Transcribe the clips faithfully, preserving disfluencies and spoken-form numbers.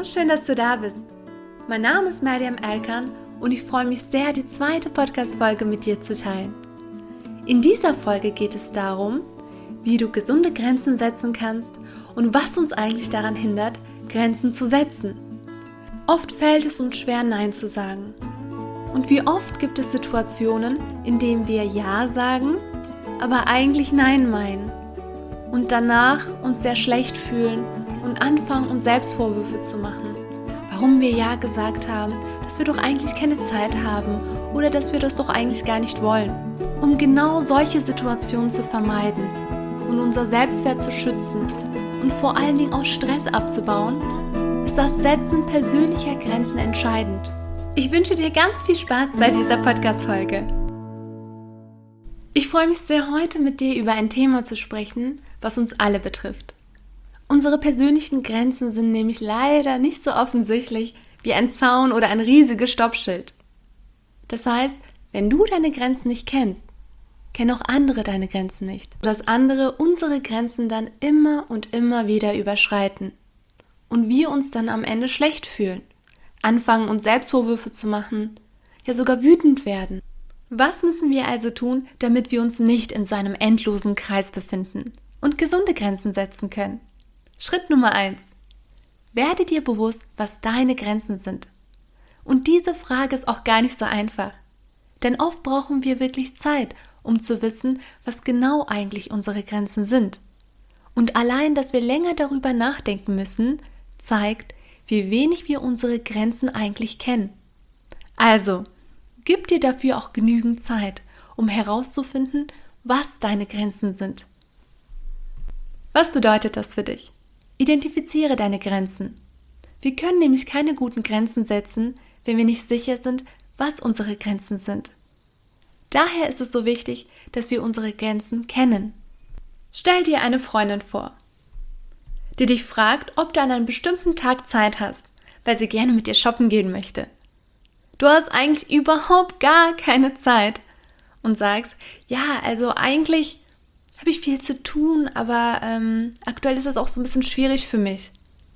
schön, dass du da bist. Mein Name ist Mariam Erkan und ich freue mich sehr, die zweite Podcast-Folge mit dir zu teilen. In dieser Folge geht es darum, wie du gesunde Grenzen setzen kannst und was uns eigentlich daran hindert, Grenzen zu setzen. Oft fällt es uns schwer, Nein zu sagen. Und wie oft gibt es Situationen, in denen wir Ja sagen, aber eigentlich Nein meinen und danach uns sehr schlecht fühlen und anfangen, uns Selbstvorwürfe zu machen, warum wir Ja gesagt haben, dass wir doch eigentlich keine Zeit haben oder dass wir das doch eigentlich gar nicht wollen. Um genau solche Situationen zu vermeiden und unser Selbstwert zu schützen und vor allen Dingen auch Stress abzubauen, ist das Setzen persönlicher Grenzen entscheidend. Ich wünsche dir ganz viel Spaß bei dieser Podcast-Folge. Ich freue mich sehr, heute mit dir über ein Thema zu sprechen, was uns alle betrifft. Unsere persönlichen Grenzen sind nämlich leider nicht so offensichtlich wie ein Zaun oder ein riesiges Stoppschild. Das heißt, wenn du deine Grenzen nicht kennst, kennen auch andere deine Grenzen nicht. Dass andere unsere Grenzen dann immer und immer wieder überschreiten und wir uns dann am Ende schlecht fühlen, anfangen uns Selbstvorwürfe zu machen, ja sogar wütend werden. Was müssen wir also tun, damit wir uns nicht in so einem endlosen Kreis befinden und gesunde Grenzen setzen können? Schritt Nummer eins. Werde dir bewusst, was deine Grenzen sind. Und diese Frage ist auch gar nicht so einfach. Denn oft brauchen wir wirklich Zeit, um zu wissen, was genau eigentlich unsere Grenzen sind. Und allein, dass wir länger darüber nachdenken müssen, zeigt, wie wenig wir unsere Grenzen eigentlich kennen. Also, gib dir dafür auch genügend Zeit, um herauszufinden, was deine Grenzen sind. Was bedeutet das für dich? Identifiziere deine Grenzen. Wir können nämlich keine guten Grenzen setzen, wenn wir nicht sicher sind, was unsere Grenzen sind. Daher ist es so wichtig, dass wir unsere Grenzen kennen. Stell dir eine Freundin vor, die dich fragt, ob du an einem bestimmten Tag Zeit hast, weil sie gerne mit dir shoppen gehen möchte. Du hast eigentlich überhaupt gar keine Zeit und sagst, ja, also eigentlich habe ich viel zu tun, aber ähm, aktuell ist das auch so ein bisschen schwierig für mich.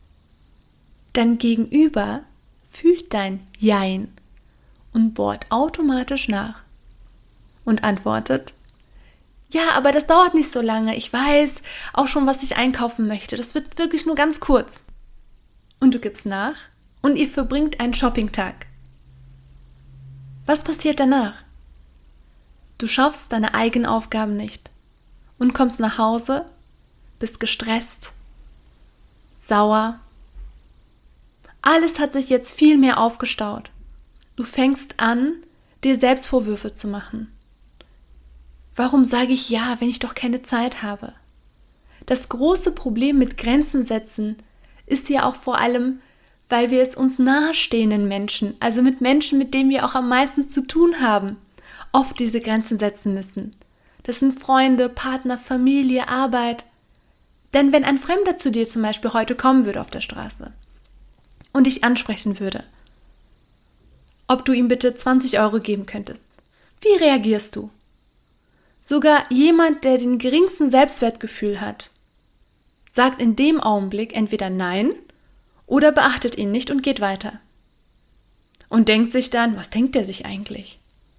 Dein Gegenüber fühlt dein Jein und bohrt automatisch nach und antwortet, ja, aber das dauert nicht so lange, ich weiß auch schon, was ich einkaufen möchte, das wird wirklich nur ganz kurz. Und du gibst nach und ihr verbringt einen Shoppingtag. Was passiert danach? Du schaffst deine eigenen Aufgaben nicht und kommst nach Hause, bist gestresst, sauer. Alles hat sich jetzt viel mehr aufgestaut. Du fängst an, dir Selbstvorwürfe zu machen. Warum sage ich ja, wenn ich doch keine Zeit habe? Das große Problem mit Grenzen setzen ist ja auch vor allem, weil wir es uns nahestehenden Menschen, also mit Menschen, mit denen wir auch am meisten zu tun haben, oft diese Grenzen setzen müssen. Das sind Freunde, Partner, Familie, Arbeit. Denn wenn ein Fremder zu dir zum Beispiel heute kommen würde auf der Straße und dich ansprechen würde, ob du ihm bitte zwanzig Euro geben könntest, wie reagierst du? Sogar jemand, der den geringsten Selbstwertgefühl hat, sagt in dem Augenblick entweder Nein oder beachtet ihn nicht und geht weiter. Und denkt sich dann, was denkt er sich eigentlich?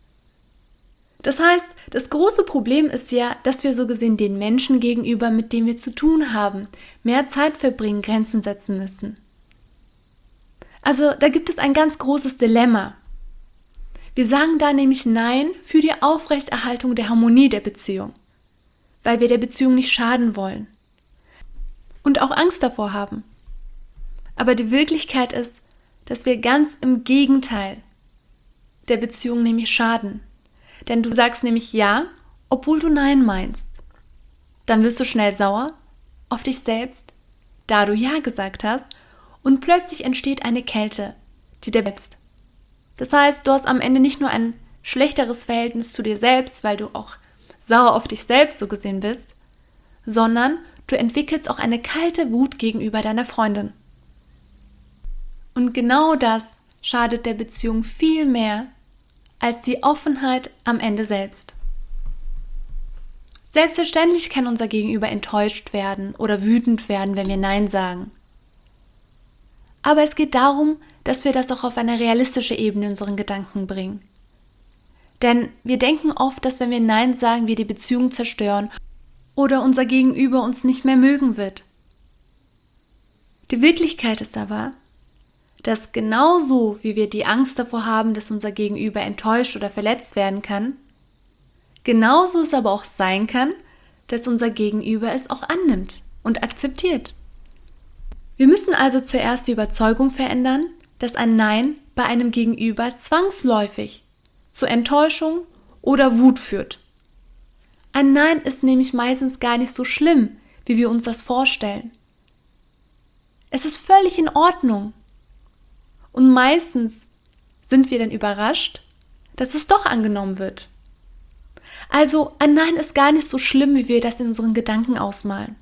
Das heißt, das große Problem ist ja, dass wir so gesehen den Menschen gegenüber, mit denen wir zu tun haben, mehr Zeit verbringen, Grenzen setzen müssen. Also da gibt es ein ganz großes Dilemma. Wir sagen da nämlich Nein für die Aufrechterhaltung der Harmonie der Beziehung, weil wir der Beziehung nicht schaden wollen und auch Angst davor haben. Aber die Wirklichkeit ist, dass wir ganz im Gegenteil der Beziehung nämlich schaden. Denn du sagst nämlich Ja, obwohl du Nein meinst. Dann wirst du schnell sauer auf dich selbst, da du Ja gesagt hast, und plötzlich entsteht eine Kälte, die dir wächst. Das heißt, du hast am Ende nicht nur ein schlechteres Verhältnis zu dir selbst, weil du auch sauer auf dich selbst so gesehen bist, sondern du entwickelst auch eine kalte Wut gegenüber deiner Freundin. Und genau das schadet der Beziehung viel mehr als die Offenheit am Ende selbst. Selbstverständlich kann unser Gegenüber enttäuscht werden oder wütend werden, wenn wir Nein sagen. Aber es geht darum, dass wir das auch auf eine realistische Ebene in unseren Gedanken bringen. Denn wir denken oft, dass wenn wir Nein sagen, wir die Beziehung zerstören oder unser Gegenüber uns nicht mehr mögen wird. Die Wirklichkeit ist aber, dass genauso wie wir die Angst davor haben, dass unser Gegenüber enttäuscht oder verletzt werden kann, genauso es aber auch sein kann, dass unser Gegenüber es auch annimmt und akzeptiert. Wir müssen also zuerst die Überzeugung verändern, dass ein Nein bei einem Gegenüber zwangsläufig zur Enttäuschung oder Wut führt. Ein Nein ist nämlich meistens gar nicht so schlimm, wie wir uns das vorstellen. Es ist völlig in Ordnung. Und meistens sind wir dann überrascht, dass es doch angenommen wird. Also ein Nein ist gar nicht so schlimm, wie wir das in unseren Gedanken ausmalen.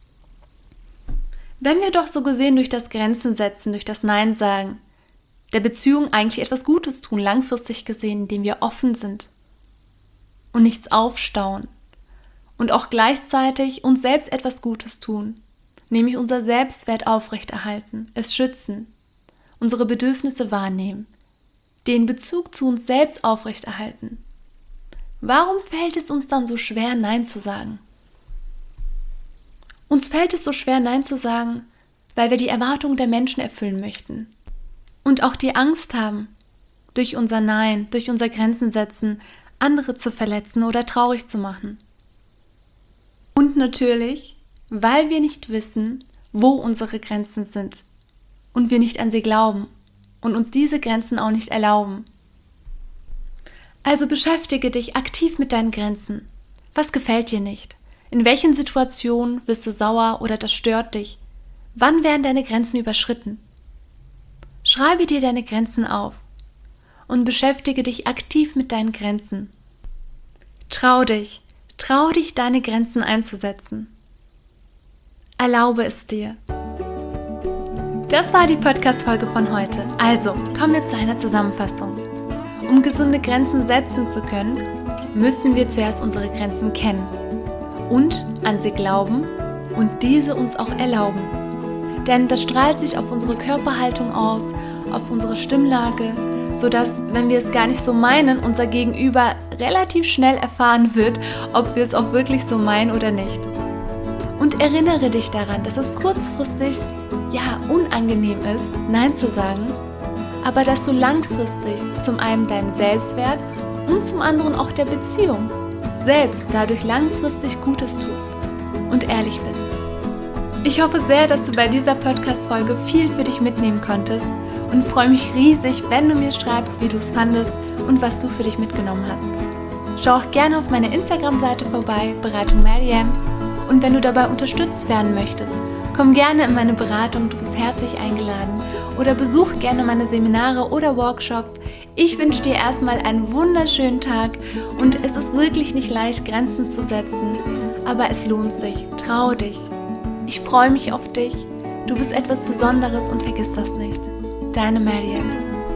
Wenn wir doch so gesehen durch das Grenzen setzen, durch das Nein sagen, der Beziehung eigentlich etwas Gutes tun, langfristig gesehen, indem wir offen sind und nichts aufstauen und auch gleichzeitig uns selbst etwas Gutes tun, nämlich unser Selbstwert aufrechterhalten, es schützen, unsere Bedürfnisse wahrnehmen, den Bezug zu uns selbst aufrechterhalten. Warum fällt es uns dann so schwer, Nein zu sagen? Uns fällt es so schwer, Nein zu sagen, weil wir die Erwartungen der Menschen erfüllen möchten. Und auch die Angst haben, durch unser Nein, durch unser Grenzen setzen, andere zu verletzen oder traurig zu machen. Und natürlich, weil wir nicht wissen, wo unsere Grenzen sind und wir nicht an sie glauben und uns diese Grenzen auch nicht erlauben. Also beschäftige dich aktiv mit deinen Grenzen. Was gefällt dir nicht? In welchen Situationen wirst du sauer oder das stört dich? Wann werden deine Grenzen überschritten? Schreibe dir deine Grenzen auf und beschäftige dich aktiv mit deinen Grenzen. Trau dich, trau dich, deine Grenzen einzusetzen. Erlaube es dir. Das war die Podcast-Folge von heute. Also, kommen wir zu einer Zusammenfassung. Um gesunde Grenzen setzen zu können, müssen wir zuerst unsere Grenzen kennen und an sie glauben und diese uns auch erlauben. Denn das strahlt sich auf unsere Körperhaltung aus, auf unsere Stimmlage, sodass, wenn wir es gar nicht so meinen, unser Gegenüber relativ schnell erfahren wird, ob wir es auch wirklich so meinen oder nicht. Und erinnere dich daran, dass es kurzfristig, ja, unangenehm ist, Nein zu sagen, aber dass du langfristig zum einen deinem Selbstwert und zum anderen auch der Beziehung selbst dadurch langfristig Gutes tust und ehrlich bist. Ich hoffe sehr, dass du bei dieser Podcast-Folge viel für dich mitnehmen konntest und freue mich riesig, wenn du mir schreibst, wie du es fandest und was du für dich mitgenommen hast. Schau auch gerne auf meiner Instagram-Seite vorbei, Beratung Mariam, und wenn du dabei unterstützt werden möchtest, komm gerne in meine Beratung, du bist herzlich eingeladen, oder besuch gerne meine Seminare oder Workshops. Ich wünsche dir erstmal einen wunderschönen Tag und es ist wirklich nicht leicht, Grenzen zu setzen, aber es lohnt sich. Trau dich. Ich freue mich auf dich. Du bist etwas Besonderes und vergiss das nicht. Deine Mariam.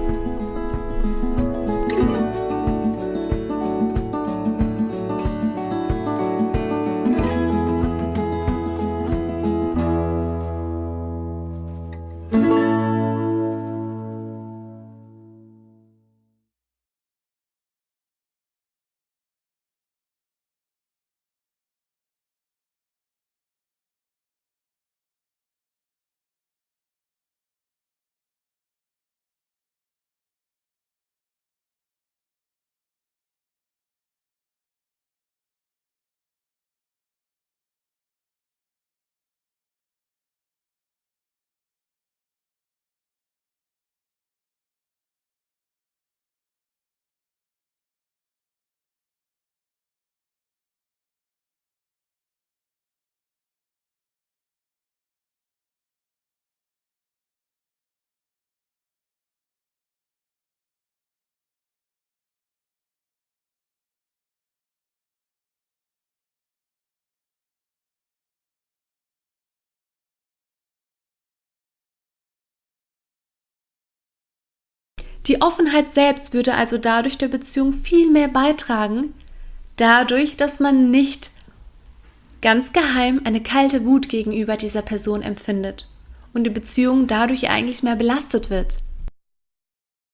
Die Offenheit selbst würde also dadurch der Beziehung viel mehr beitragen, dadurch, dass man nicht ganz geheim eine kalte Wut gegenüber dieser Person empfindet und die Beziehung dadurch eigentlich mehr belastet wird.